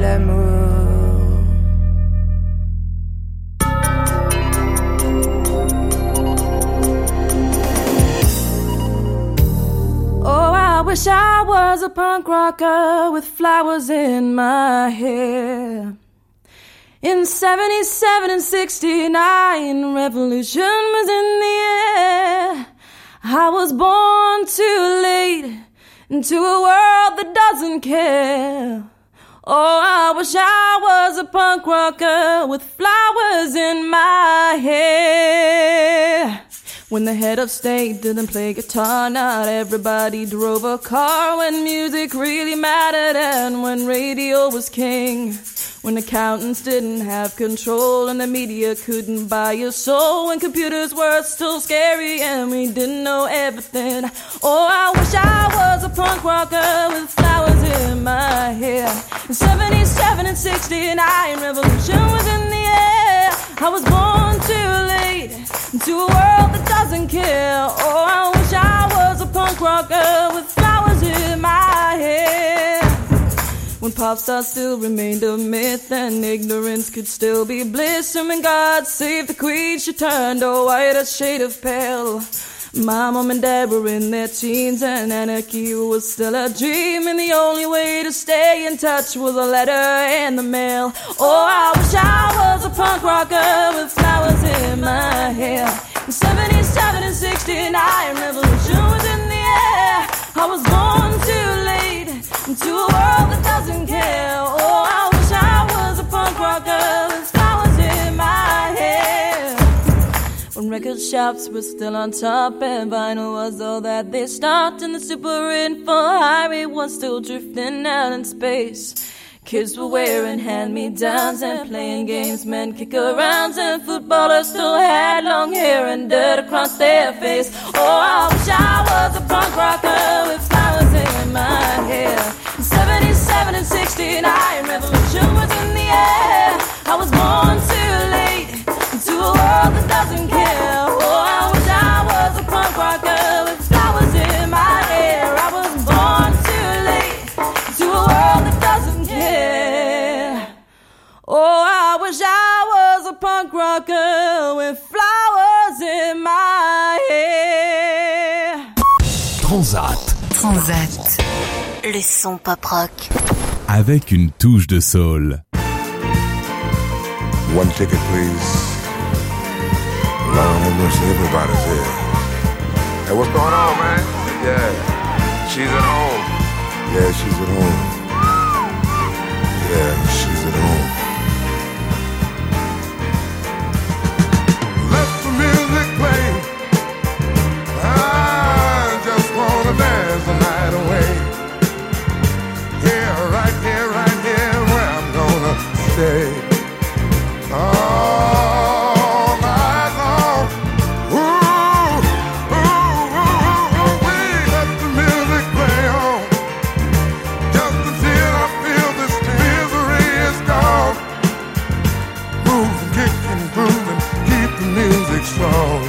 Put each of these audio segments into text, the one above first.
l'amour. Oh, I wish I was a punk rocker with flowers in my hair. In 77 and 69, revolution was in the air. I was born too late into a world that doesn't care. Oh, I wish I was a punk rocker with flowers in my hair. When the head of state didn't play guitar, not everybody drove a car. When music really mattered and when radio was king. When accountants didn't have control and the media couldn't buy your soul. When computers were still scary and we didn't know everything. Oh, I wish I was a punk rocker with flowers in my hair. In 77 and 69, revolution was in the air. I was born too late into a world that doesn't care. Oh, I wish I was a punk rocker with flowers in my hair. When pop stars still remained a myth and ignorance could still be bliss. And when God save the queen, she turned a whiter shade of pale. My mom and dad were in their teens and anarchy was still a dream. And the only way to stay in touch was a letter in the mail. Oh, I wish I was a punk rocker with flowers in my hair. In 77 and 69, revolution was in the air. I was born too late into a world that doesn't care. Oh, I wish I was a punk rocker with flowers in my hair. When record shops were still on top and vinyl was all that they stopped, and the super info highway was still drifting out in space. Kids were wearing hand-me-downs and playing games, men kick-arounds, and footballers still had long hair and dirt across their face. Oh, I wish I was a punk rocker with flowers in my hair. In 77 and 69, revolution was in the air. I was born too late into a world that doesn't care. Oh, I wish I was a punk rocker with flowers in my hair. I was born too late into a world that doesn't care. Oh, I wish I was a punk rocker with flowers in my hair. Transat. Le son pop rock. Avec une touche de soul. One ticket, please. Lord have mercy, everybody's here. Hey, what's going on, man? Yeah, she's at home. Yeah, she's at home. Yeah, she's at home. Let the music play. I just wanna dance the night away. Right here, where I'm gonna stay. All night long. Ooh, we let the music play on. Just until I feel this misery is gone. Move and kick and groove and keep the music strong.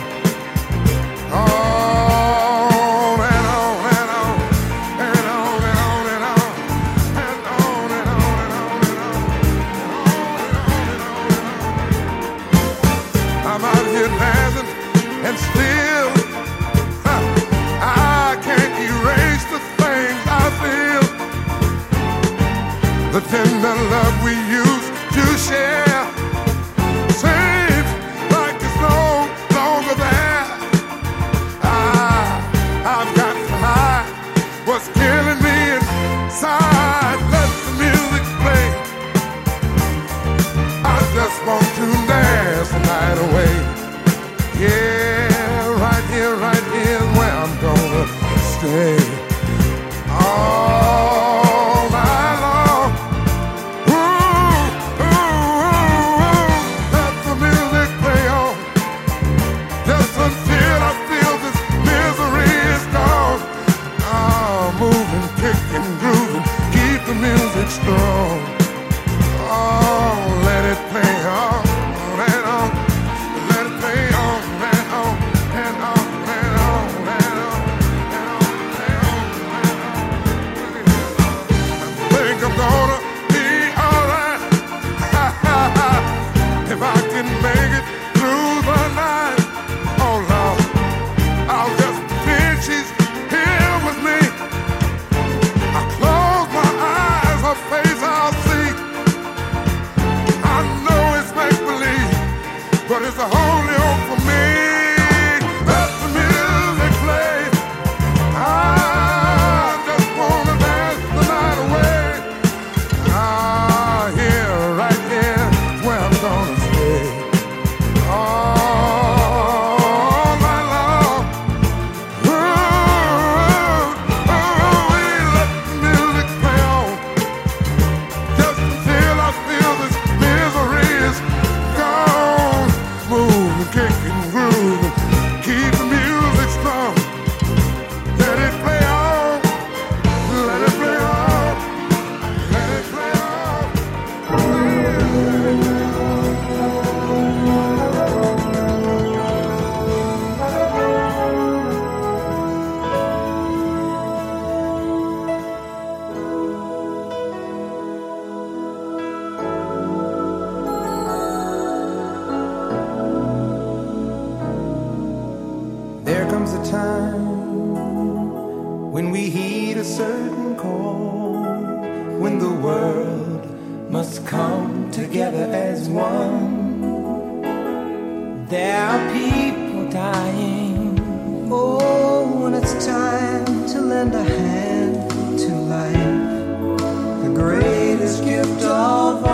when we heed a certain call, when the world must come together as one. There are people dying. Oh, when it's time to lend a hand to life, the greatest gift of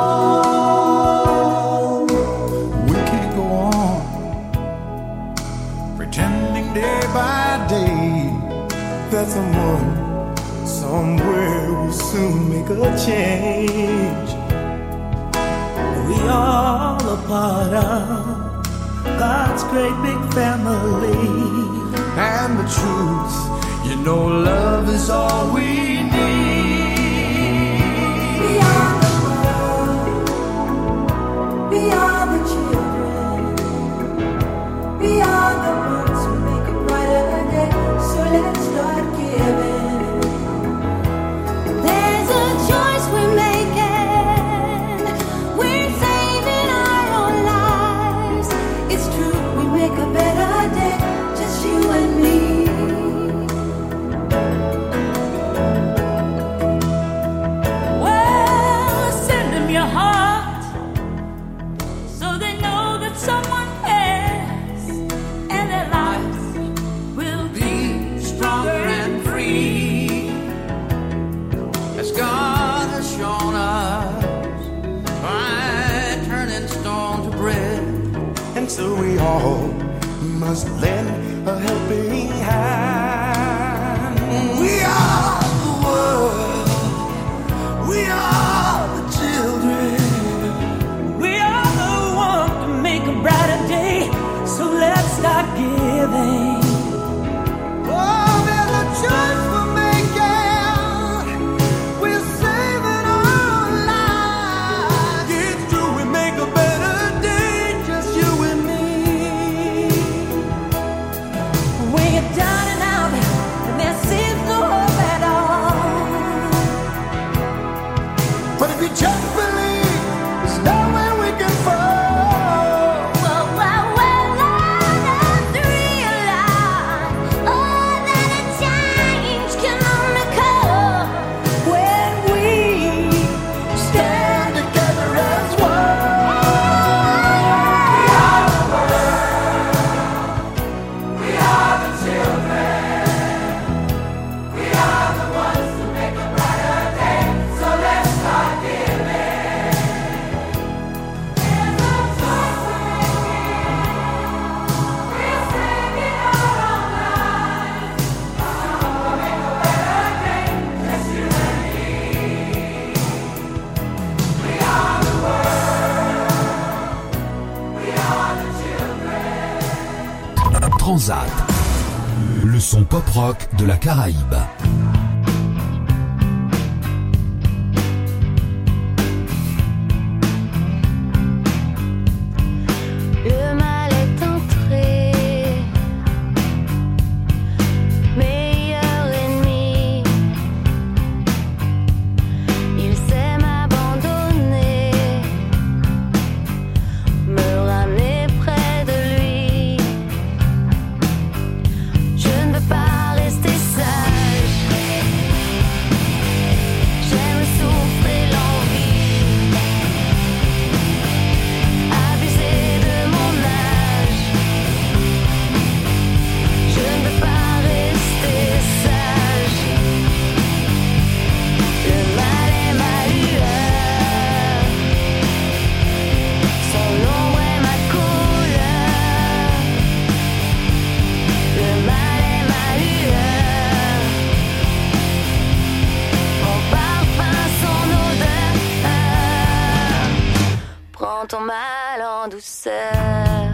all. We can't go on pretending day by day that someone somewhere will soon make a change. We all a part of God's great big family. And the truth, you know, love is all we need. We are the world. We are the children. We are the ones who make a brighter day. So let's start giving. There's a choice we're making. We're saving our own lives. It's true, we make a better day. Just you and me. Well, send them your heart so they know that someone cares, and their lives will be Stronger and free, as God has shown us by turning stone to bread. And so we all must lend a helping hand. We are the world. We are the children. We are the ones to make a brighter day. So let's start giving. Oh, there's a choice we're making. We're saving our lives. It's true, we make a better day, just you and me. when you're down and out and there seems no hope at all. But if you just believe, there's nowhere we can fall. Well, let's realize, oh, that a change can only come when we Stand together as one. Transat, le son pop-rock de la Caraïbe. le mal est entré, meilleur ennemi. Il sait m'abandonner, me ramener près de lui. Je ne veux pas rester sage. J'aime le souffle et l'envie, abuser de mon âge. Je ne veux pas rester sage. Le mal est ma lueur, son ombre est ma couleur. Le mal est ma lueur, mon parfum, son odeur. Prends ton mal en douceur.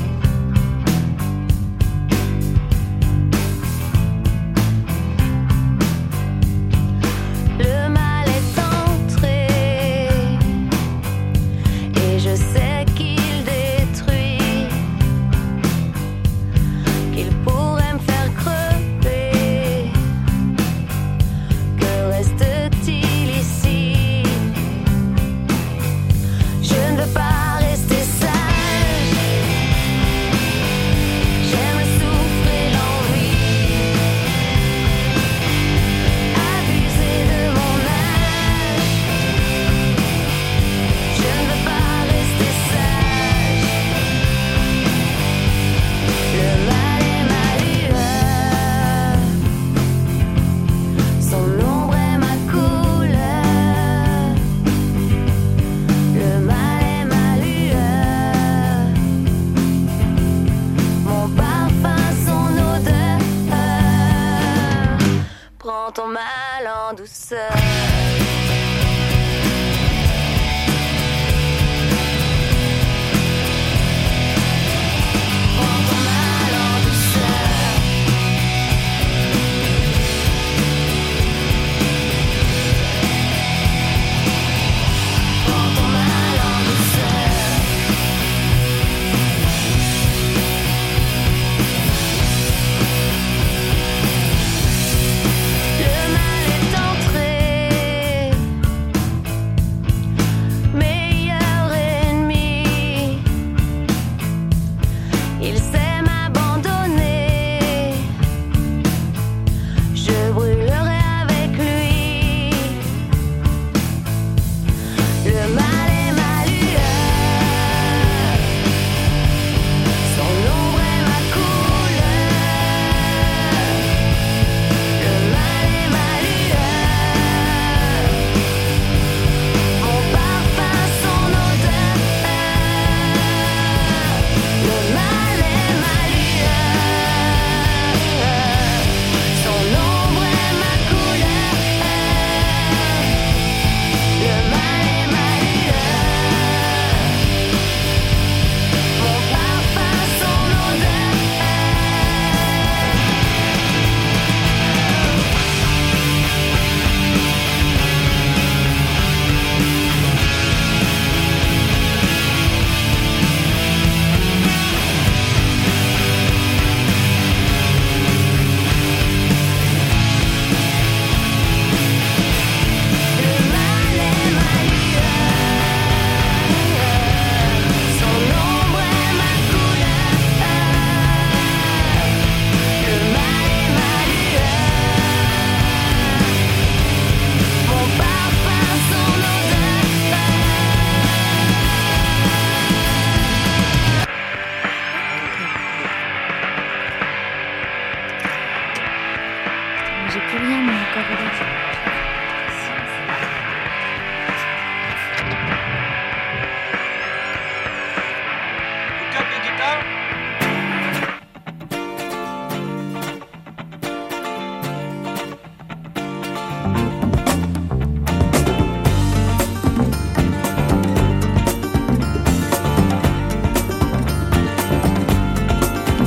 Le mal est entré et je sais qu'il détruit, qu'il pourrait me faire crever. Que reste-t-il ici? Je ne veux pas rester sage. prends ton mal en douceur.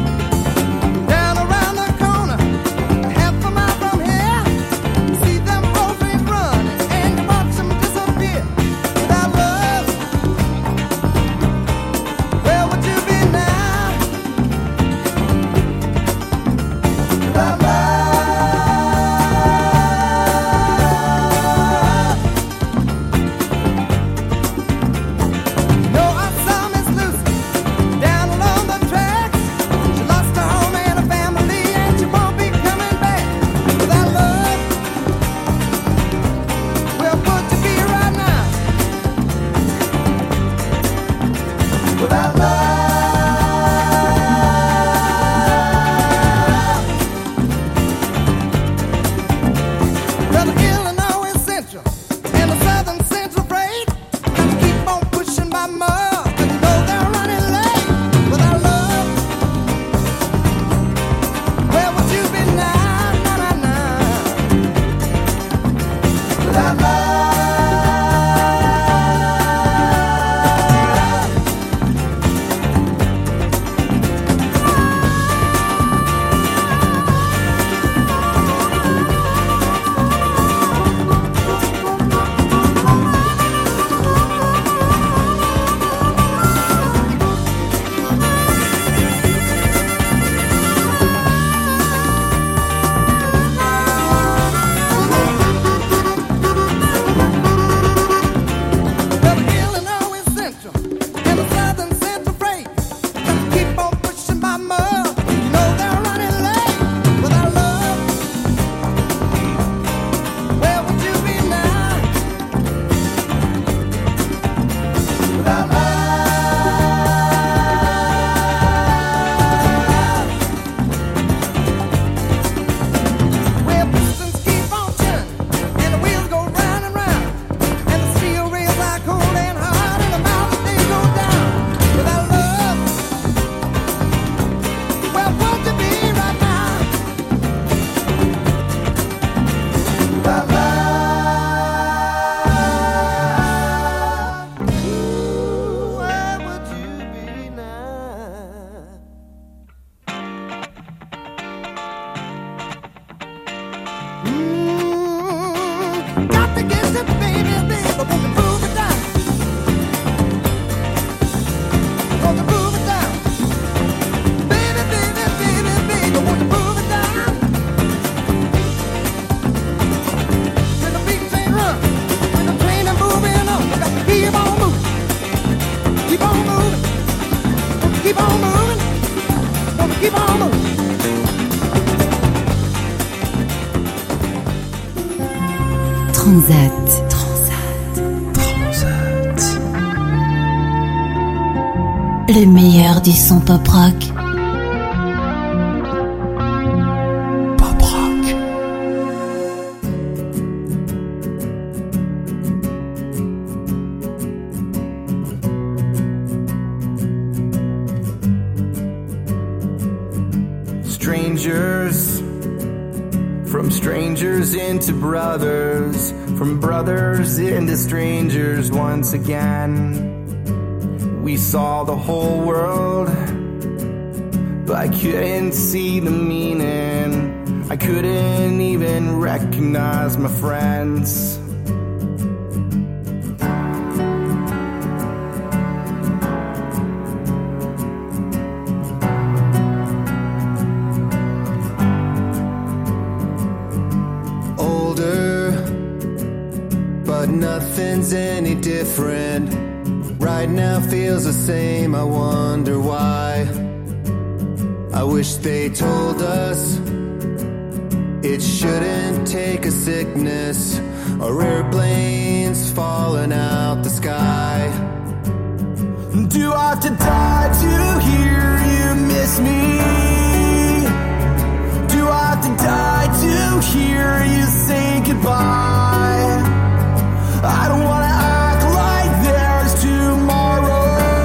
Down around the corner, half a mile from here, see them Got to get the baby, baby, won't you move it down? Won't you move it down? Baby, baby, baby, baby, won't you move it down? When the beat train run, when the train is moving on, you got to keep on moving, keep on moving, keep on moving, keep on moving. Transat. Le meilleur du son pop rock. Pop rock. Strangers, from strangers into brothers, from brothers into strangers once again. We saw the whole world, but I couldn't see the meaning. I couldn't even recognize my friends. Nothing's any different. Right now feels the same. I wonder why. I wish they told us it shouldn't take a sickness or airplanes falling out the sky. Do I have to die to hear you miss me? Do I have to die to hear you say goodbye? I don't wanna act like there's tomorrow.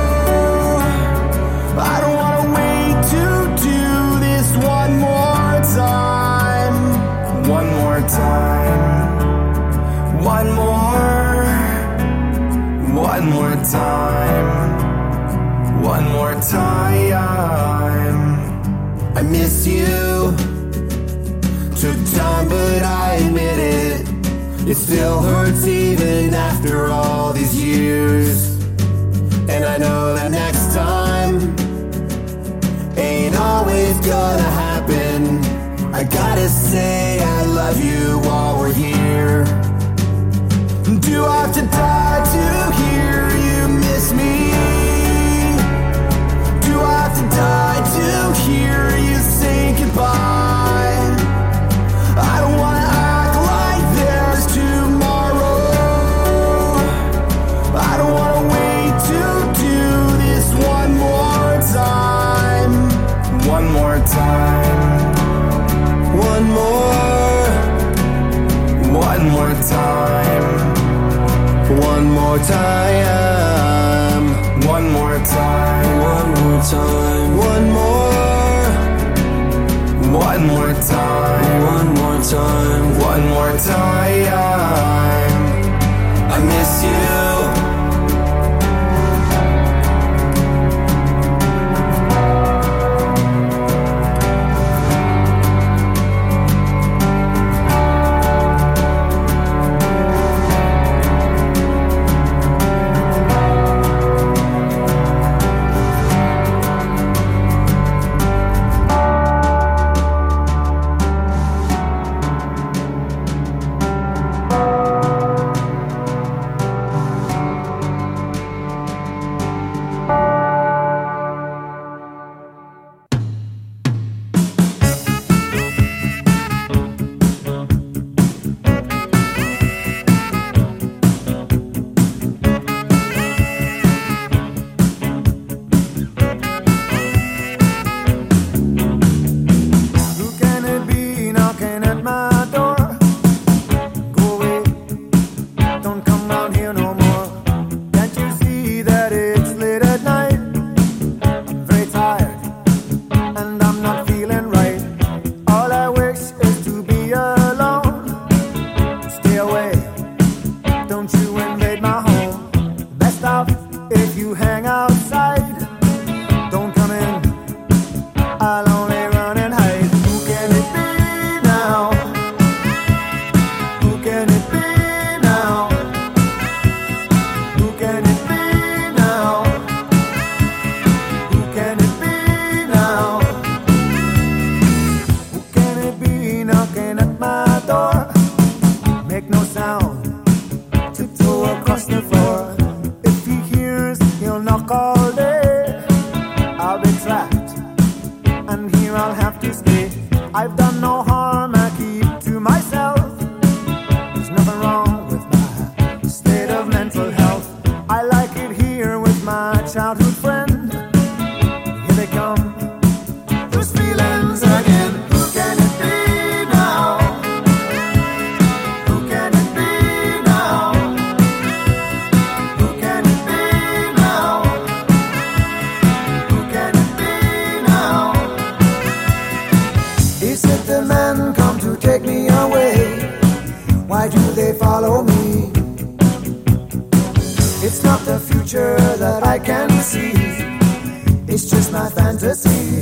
I don't wanna wait to do this one more time. One more time. One more. One more time. One more time. I miss you. Took time, but I admit it. It still hurts even after all these years. And I know that next time ain't always gonna happen. I gotta say I love you while we're here. Do I have to die to hear you miss me? Do I have to die to hear you say goodbye? I don't wanna act like there's tomorrow. I don't wanna wait to do this one more time. One more time. One more. One more time. One more time. One more time. One more time. One more. One more time. One more time. One more time. I miss you. future that I can see. It's just my fantasy.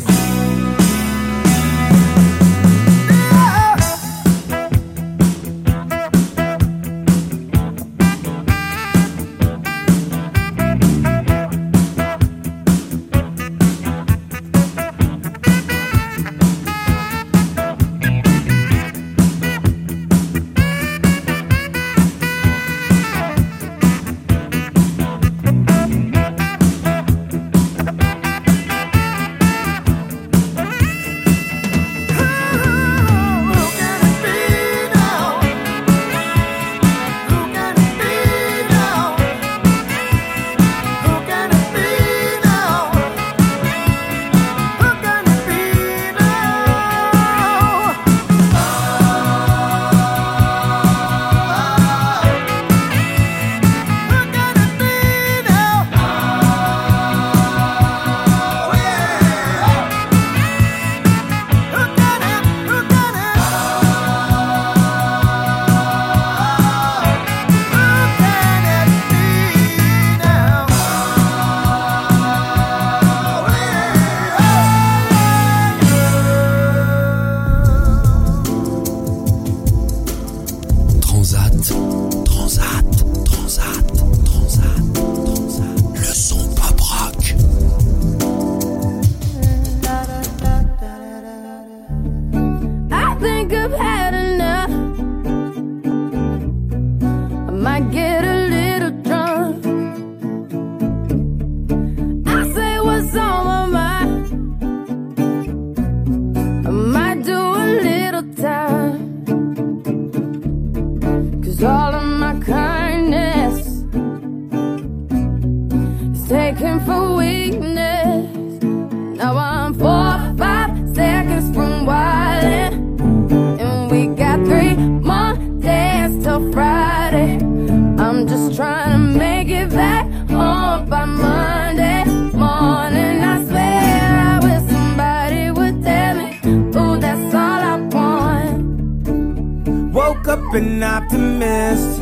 An optimist.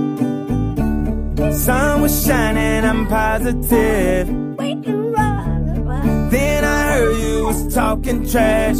Sun was shining, I'm positive. Then I heard you was talking trash.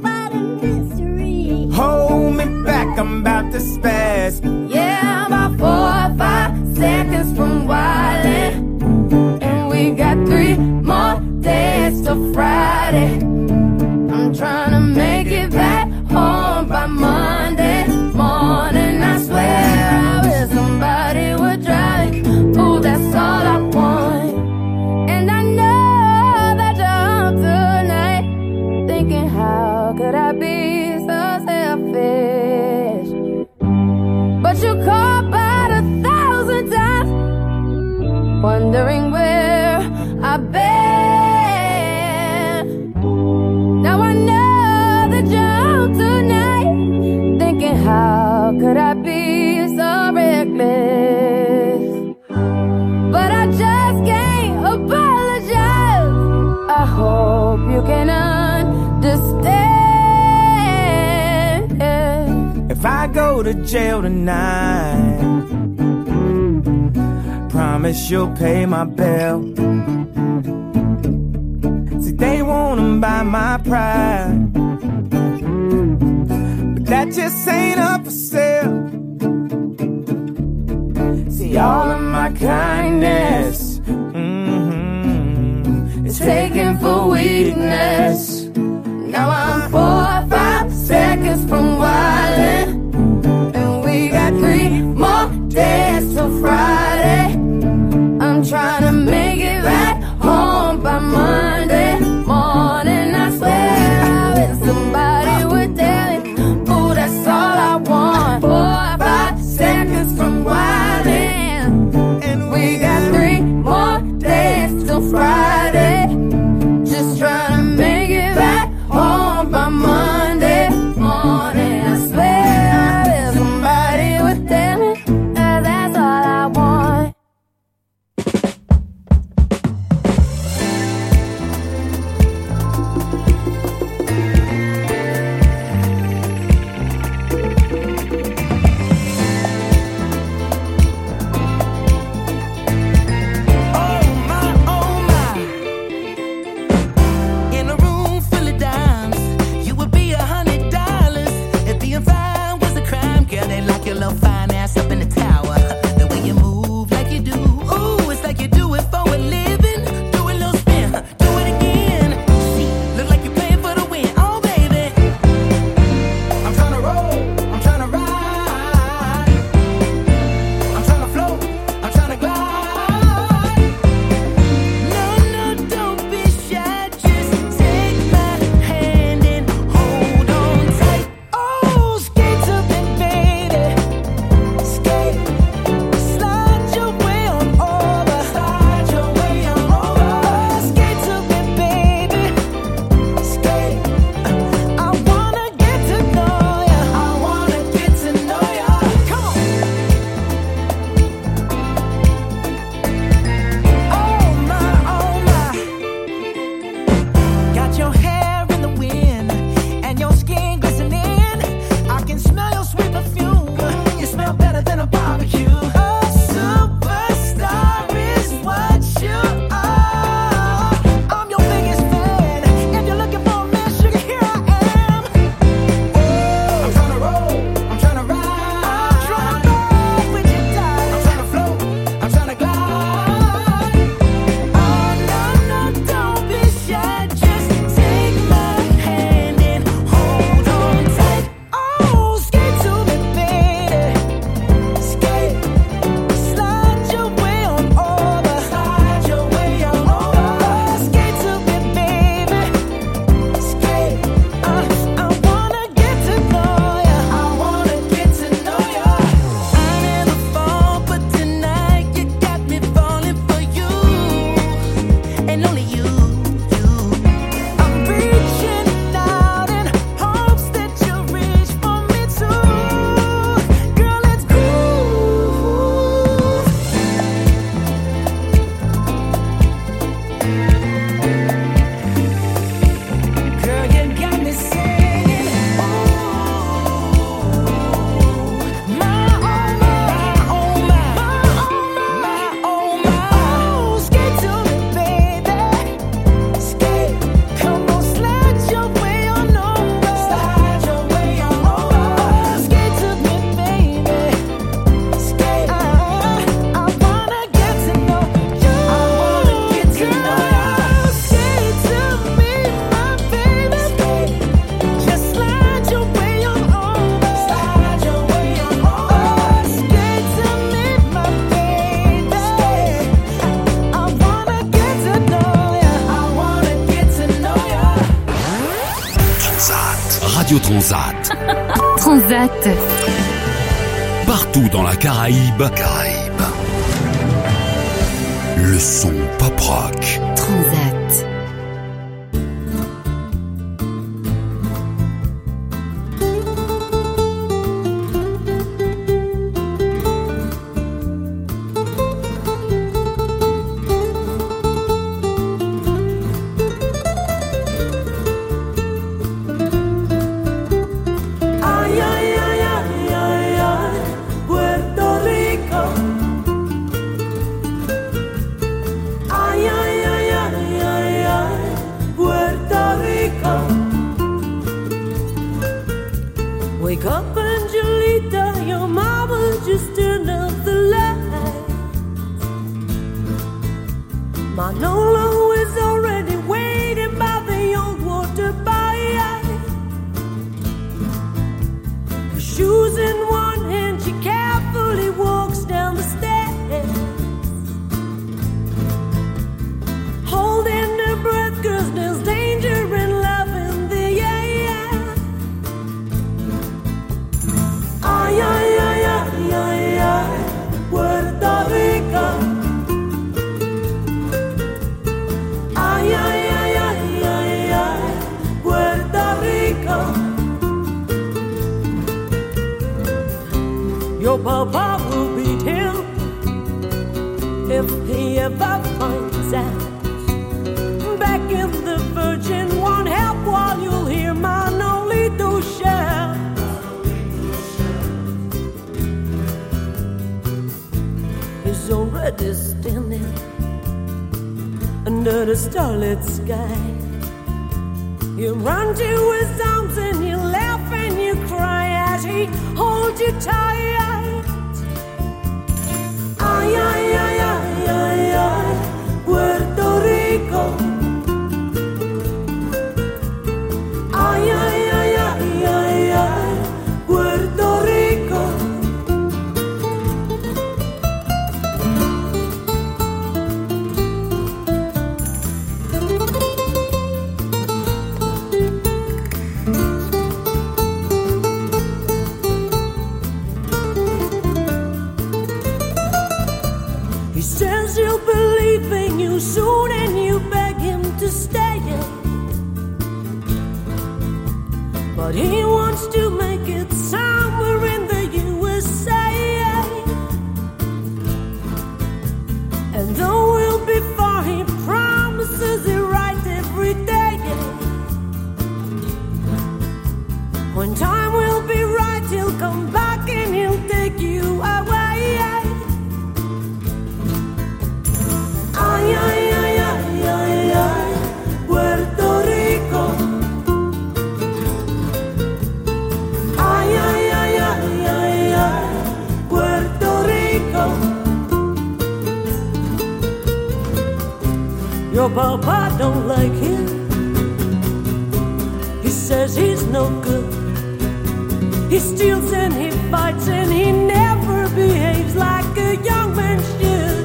Hold me back, I'm about to spaz. Yeah, I'm about 4 or 5 seconds from wildin', and we got 3 more days till Friday. I'm trying to make it back home by Monday morning. I swear I wish somebody would drive me. Ooh, that's all I want. And I know that you're up tonight, thinking how could I be so selfish? But you called about 1,000 times, wondering where I've been. Now I know that you're up tonight, thinking how could I be so reckless? But I just can't apologize. I hope you can understand. If I go to jail tonight, promise you'll pay my bill. See, they wanna buy my pride, that just ain't up for sale. See, all of my kindness is taken for weakness. Now I'm 4 or 5 seconds from wildin', and we got 3 more days till Friday. I'm trying to make it back home by Monday morning. I swear I wish somebody would tell me. That's all I want. 4 or 5 seconds from wildin', and we got 3 more days till Friday. Just trying to make it back home by Monday morning. Radio Transat. Transat. Partout dans la Caraïbe. Le son pop rock. Transat. Wake up, Angelita, your mama just turned up the light. Manolo is already waiting by the old water by. Her shoes in one hand, she carefully walks down the stairs, holding her breath, 'cause there's danger in love in the air. Ay, ay, ay, ay, ay, ay, Puerto Rico. Ay, ay, ay, ay, ay, ay, Puerto Rico. Your papa will beat him if he ever finds out. Back in the Virgin won't help while you'll hear Manolito shout. He's already standing under the starlit sky. You run to his arms and you laugh and you cry as he holds you tight. Ay, ay, ay, ay, ay, ay, Puerto Rico. Ay, ay, ay, ay, ay, ay, Puerto Rico. He says he'll believe in you soon and you beg him to stay. But he wants to make it somewhere in the USA. And though we'll be far, he promises it right every day. When time will be right, he'll come back and he'll take you away. Ay, ay, ay, ay, ay, ay, Puerto Rico. Ay, ay, ay, ay, ay, ay, Puerto Rico. Your papa don't like him. He says he's no good. He steals and he fights and he never behaves like a young man should.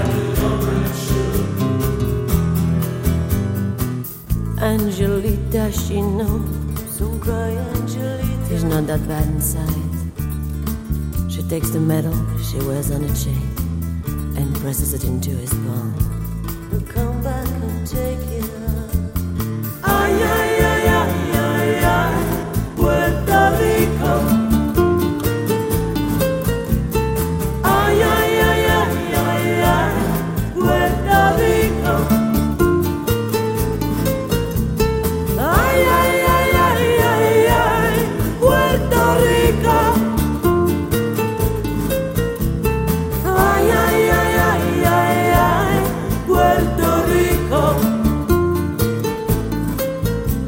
Angelita, she knows. Don't cry, Angelita. He's not that bad inside. She takes the medal she wears on a chain and presses it into his palm. He'll come back and take it up. Ay, ay, ay, ay, ay, ay, Puerto Rico. Ay, ay, ay, ay, ay, ay, Puerto Rico. Ay, ay, ay, ay, ay, ay, Puerto Rico. Ay, ay, ay, ay, ay, ay, Puerto Rico.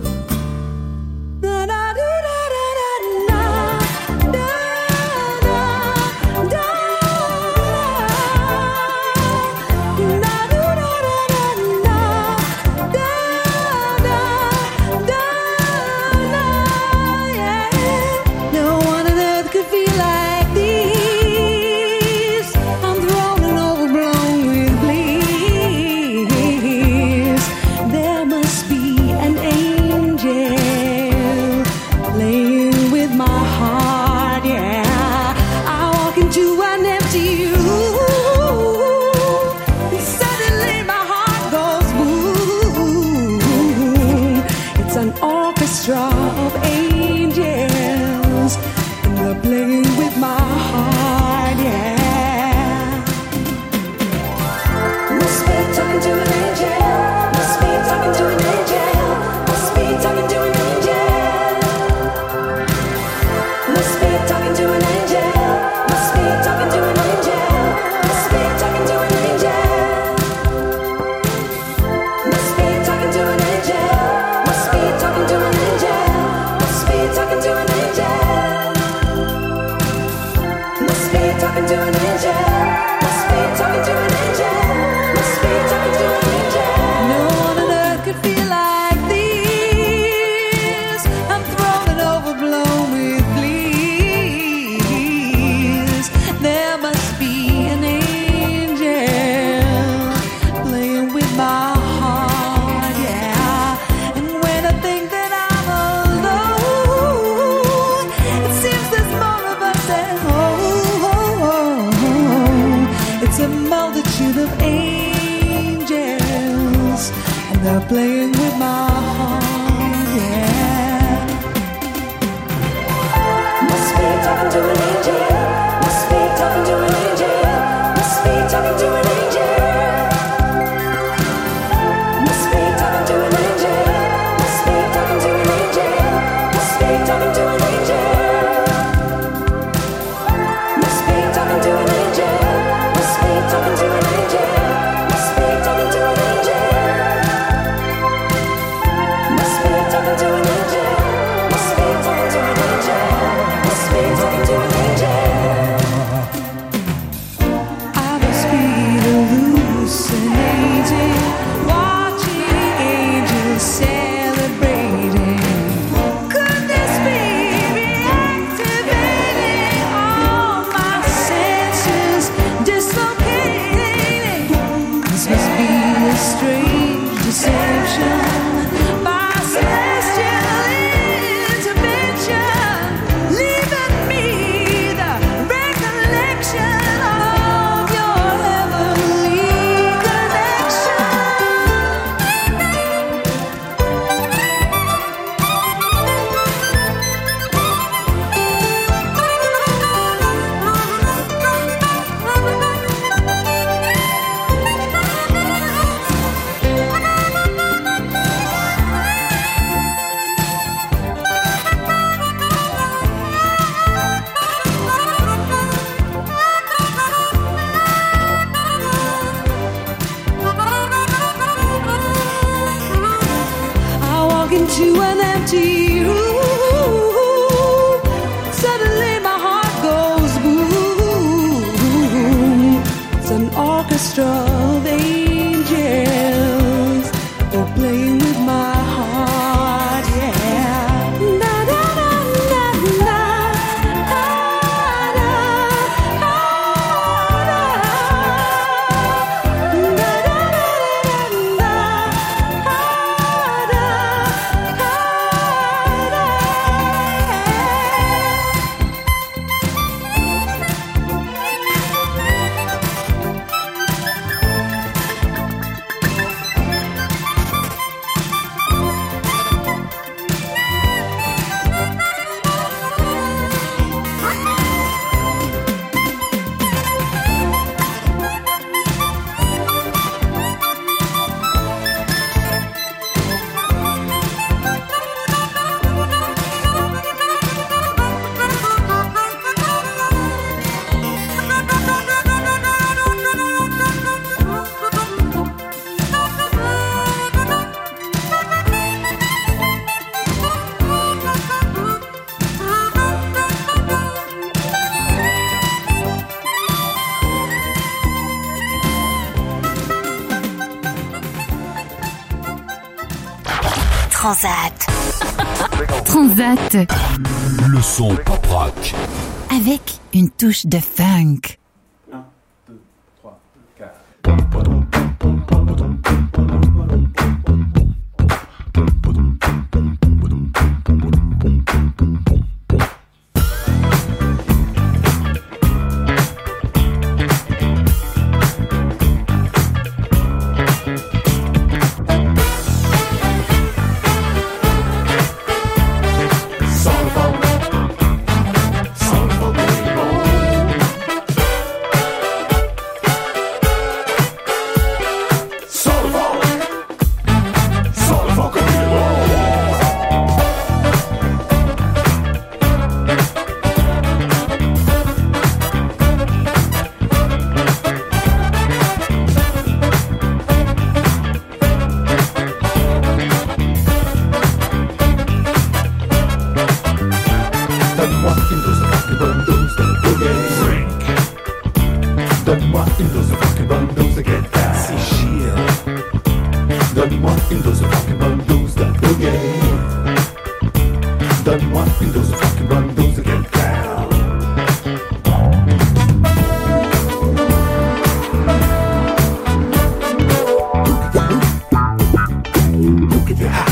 they're playing with my heart, yeah. Must be talking to an angel. Must be talking to an angel. Must be talking to an angel. Must be talking to an angel. Must be talking to an angel. Must be talking to an angel. Must be talking to an angel. Must be talking to an angel. Must be talking to an angel. Must be talking to an angel. Must be talking to an angel. Must be talking to an angel. No one on earth could feel like this. I'm thrown and overblown with bliss. There must be an angel playing with my heart, yeah. And when I think that I'm alone, it seems there's more of us at home. It's a multitude of angels, and they're playing with my heart, yeah. Must be talking to an angel. Must be talking to an angel. Must be talking to an angel. Must be talking to an angel. Must be talking to an angel. Must be talking to an angel. Must be talking to an angel. Must be talking to an angel. Must be talking to an angel. Must be talking to an angel. Must be talking to an angel. Must be talking to an angel. I must be hallucinating, watching angels celebrating. Could this be reactivating all my senses, dislocating? This must be a strange deception by celestial intervention, leaving me the recollection of your heavenly connection. I walk into an empty room. Suddenly my heart goes boom. It's an orchestra of angels. They're playing with my heart, yeah. Da, da, da, da, da. Ah, da, ah, da. Da, da, da, da, da. Transat. Transat. Le son pop rock. Avec une touche de funk. 1, 2, 3, 4. Song those funky bundles that boogie. Donne-moi une dose de funky bundles that get down. C'est chill. Donne-moi une dose de funky bundles that boogie. Donne-moi une dose de funky bundles that get down. Look at your hat.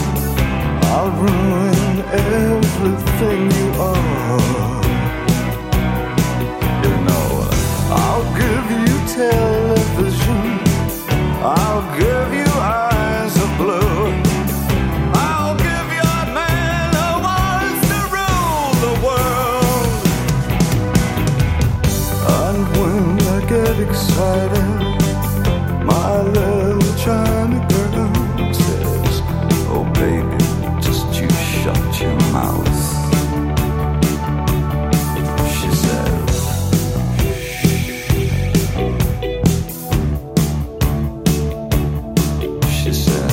I'll ruin everything you are. beside her, my little China girl says, oh baby, just you shut your mouth. She says, she says,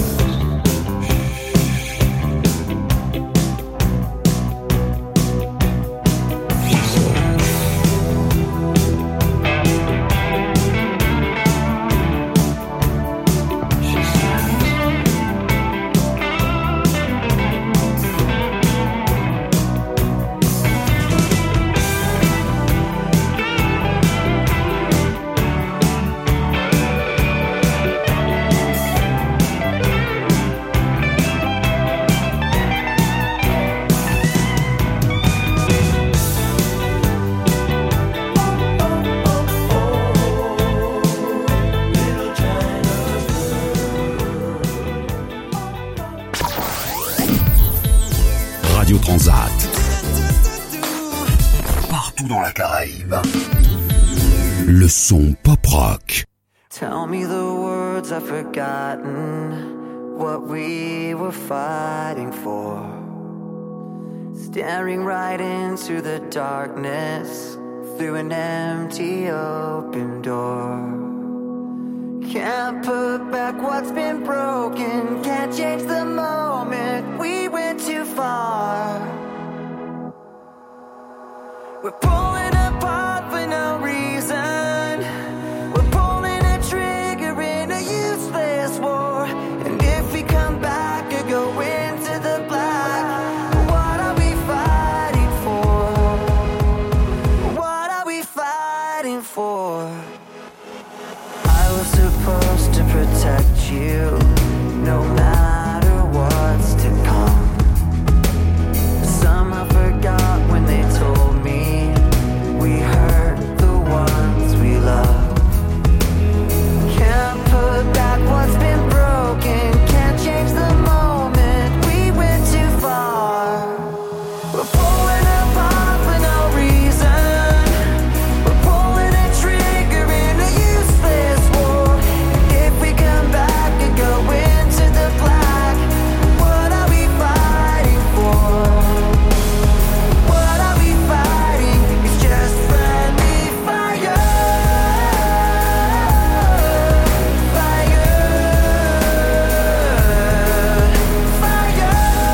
Radio Transat. Partout dans la Caraïbe. Le son pop-rock. Tell me the words I've forgotten, what we were fighting for. Staring right into the darkness, through an empty open door. Can't put back what's been broken, can't change the moment, we went too far. We're pulling apart for no reason, we're pulling a trigger in a useless war. And if we come back or go into the black, what are we fighting for? What are we fighting for? I was supposed to protect you, no matter what's to come. Somehow forgot when they told me we hurt the ones we love. Can't put back what's been broken, can't change the moment, we went too far. We're pulling apart for no reason, we're pulling a trigger in a useless war. And if we come back and go into the black, what are we fighting for? What are we fighting? It's just friendly fire. Fire. Fire.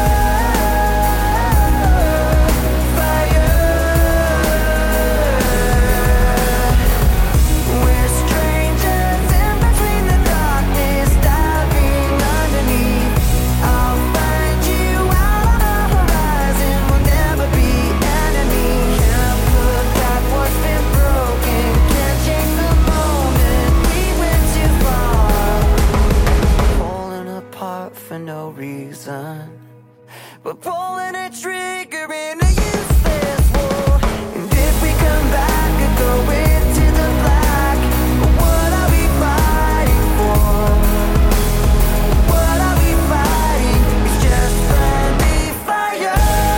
Fire. We're strangers in between the darkness, diving underneath. I'll find you out on the horizon, we'll never be enemies. Can't put back what's been broken, can't change the moment, we went too far. Falling apart for no reason, we're pulling a trigger in a useless war. And if we come back and go into the black, what are we fighting for? What are we fighting? It's just friendly fire.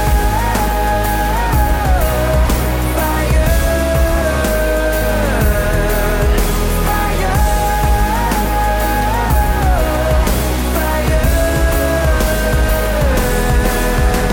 Fire. Fire. Fire.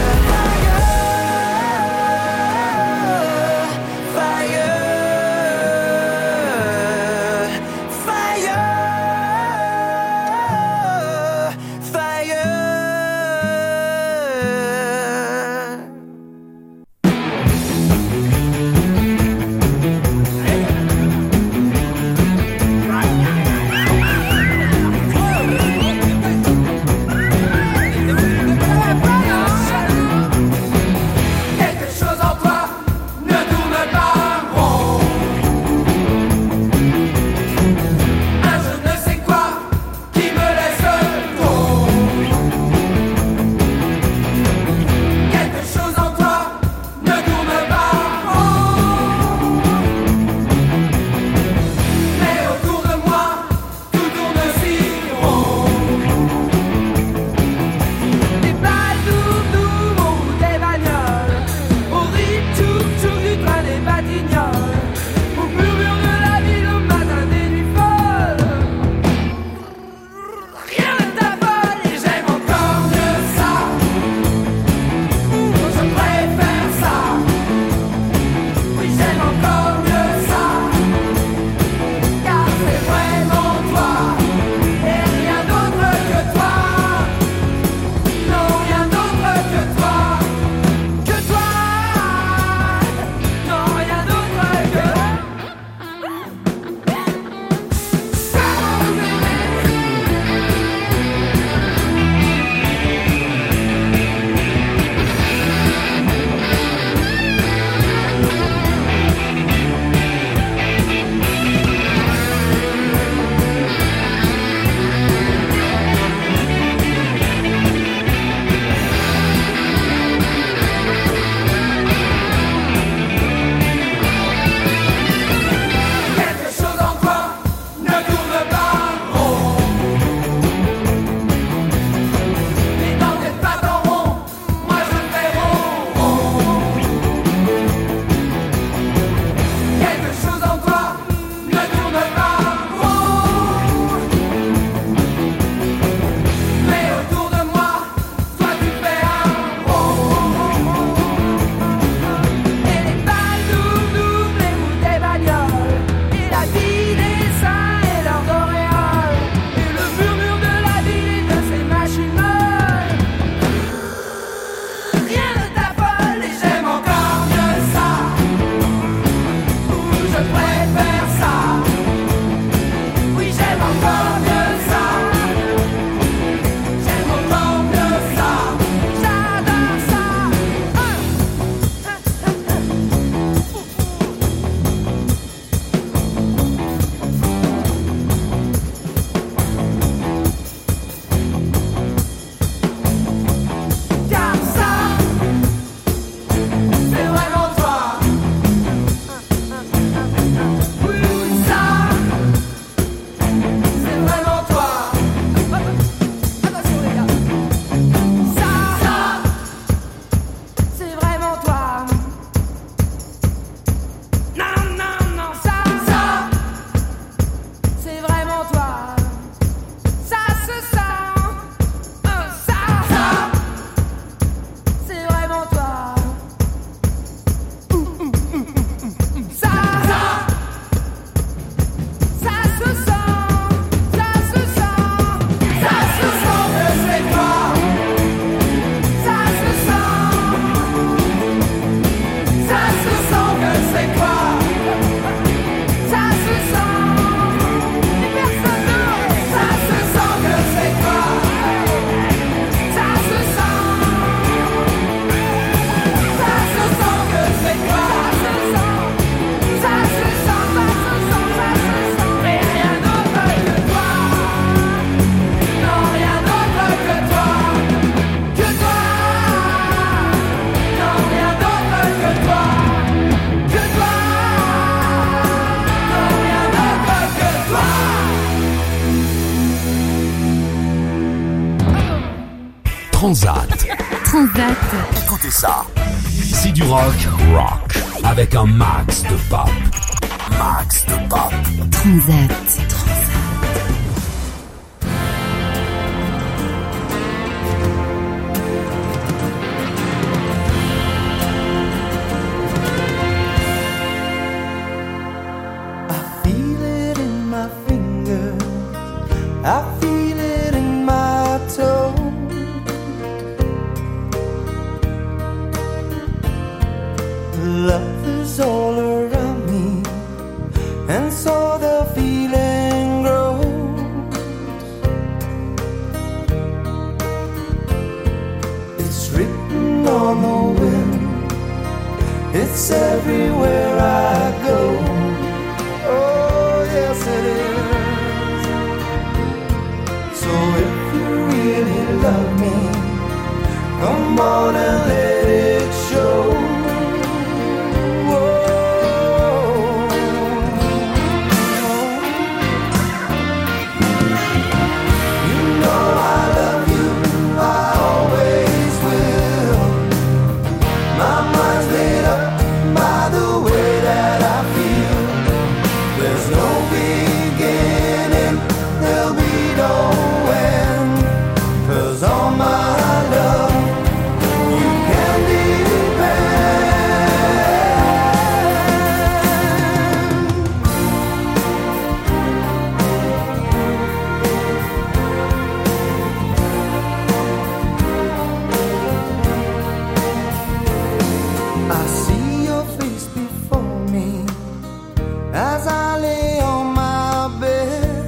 Transat. Transat. Écoutez ça. C'est du rock, avec un max de pop. Max de pop. Transat. I feel it in my toe. Love is all around me, and so the feeling grows. It's written on the wind, it's everywhere I go. Oh, yes it is. So if you really love me, come on and let it show. Whoa. You know I love you, I always will. My mind's made up by the way that I feel. There's no beginning, there'll be no all my love, you can depend. I see your face before me as I lay on my bed.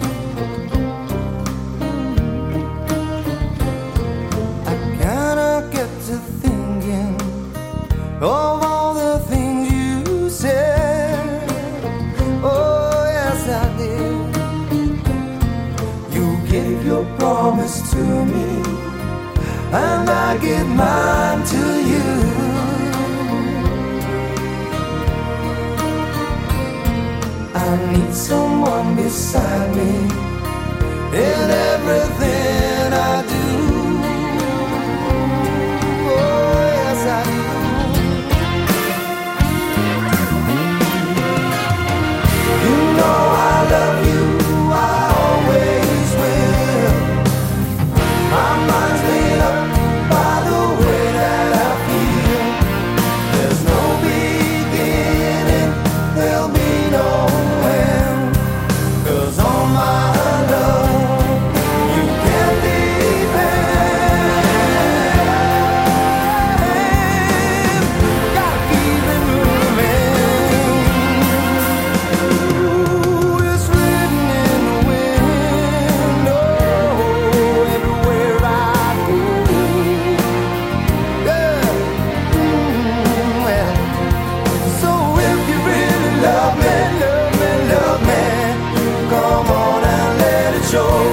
Of all the things you said, oh yes I did. You give your promise to me, and I give mine to you. I need someone beside me in everything I do. Oh yes I do. I love you, I always will. My mind's made up by the way that I feel. There's no beginning, there'll be no end. 'Cause all my love, you can depend. Got a feeling moving. Love me, come on and let it show.